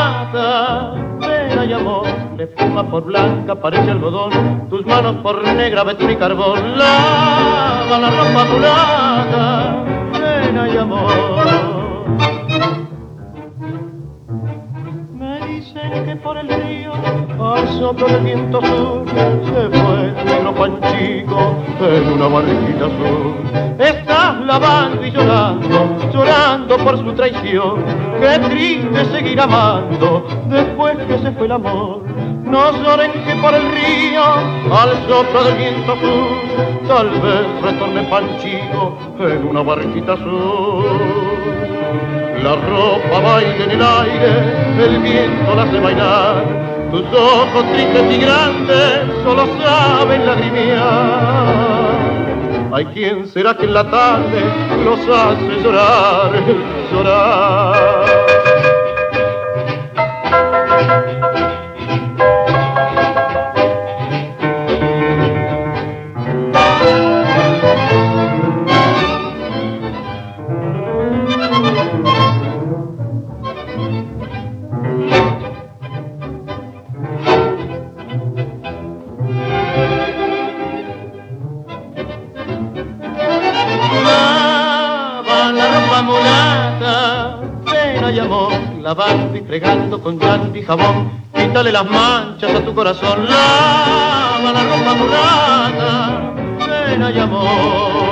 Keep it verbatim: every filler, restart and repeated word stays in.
mulata, pena y amor, de espuma por blanca parece algodón, tus manos por negra betún y carbón, lava la ropa mulata, pena y amor. Me dicen que por el río, al soplo del viento sur, se fue el negro Panchico en una barriguita azul. Estás lavando y llorando, llorando por su traición. Qué triste seguir amando después que se fue el amor. No lloren que por el río, al soplo del viento sur, tal vez retorne Panchico en una barquita azul. La ropa baila en el aire, el viento la hace bailar. Tus ojos tristes y grandes solo saben lagrimear. Ay, ¿quién será que en la tarde los hace llorar, llorar? Lavando y fregando con llanto y jabón, quítale las manchas a tu corazón, lava la ropa mulata, pena y amor.